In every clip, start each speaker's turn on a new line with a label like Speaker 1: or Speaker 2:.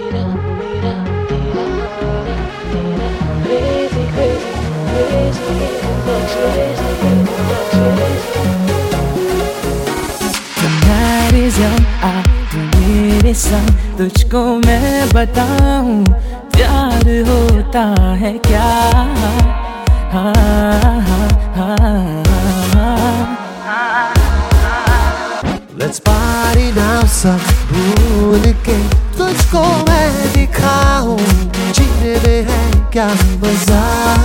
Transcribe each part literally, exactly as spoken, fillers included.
Speaker 1: Tonight is young, आज मेरे संग तुझको मैं बताऊं प्यार होता है क्या। हाँ हाँ हाँ
Speaker 2: Let's party now सब भूल के तुझको मैं दिखाऊं जीने में है क्या मजा।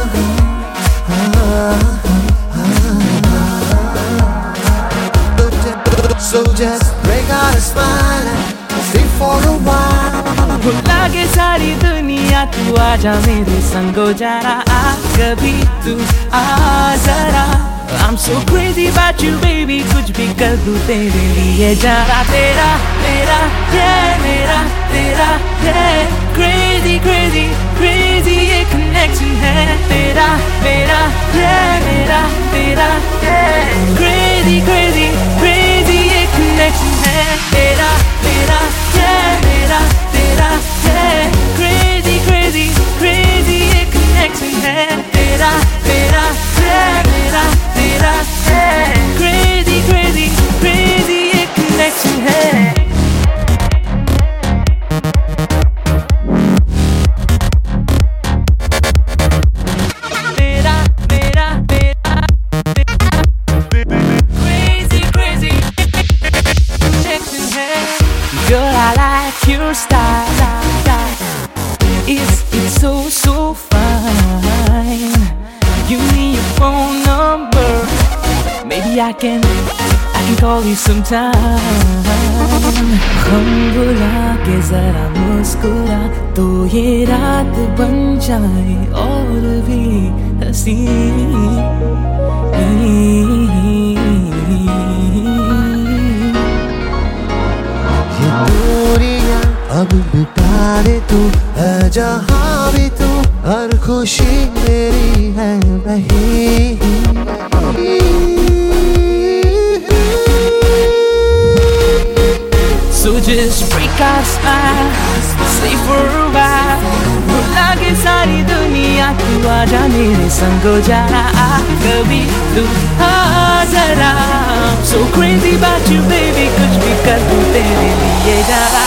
Speaker 2: So just break out a smile and stay for a while.
Speaker 1: भुला के सारी दुनिया तू आजा मेरे संगो जरा आ कभी तू आ जरा। I'm so crazy about you baby कुछ भी कर दूं तेरे लिए जरा। तेरा मेरा yeah मेरा तेरा yeah crazy crazy crazy ये connection है। तेरा मेरा yeah मेरा तेरा yeah crazy crazy crazy ये connection है। तेरा मेरा yeah मेरा तेरा yeah crazy crazy crazy ये connection है। तेरा मेरा yeah मेरा तेरा yeah crazy crazy crazy ये connection है। Girl, I like your style. It's, it's so, so fine. Give me your phone number. Maybe I can, I can call you sometime. हम बुला के जरा मुस्कुरा तो ये रात बन जाए और भी हंसी।
Speaker 2: दूरियां अब मिटा दे तू है जहाँ भी तू हर खुशी मेरी है वही।
Speaker 1: So just break our smile, stay for a while. भुला के सारी दुनिया तू आजा मेरे संगो जरा आ कभी तू आ जरा। I'm so crazy about you baby कुछ भी कर दूं तेरे लिए जरा।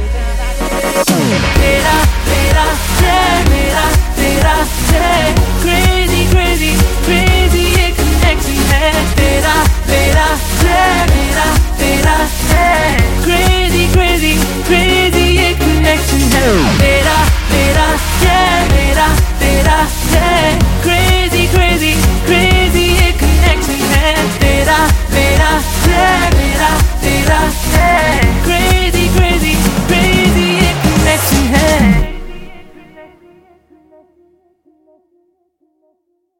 Speaker 1: तेरा मेरा yeah मेरा तेरा yeah crazy crazy crazy ये connection है। तेरा मेरा yeah मेरा तेरा yeah crazy crazy crazy ये connection है। तेरा मेरा yeah मेरा तेरा yeah crazy crazy crazy ये connection है। तेरा मेरा yeah मेरा तेरा yeah crazy crazy crazy ये connection है।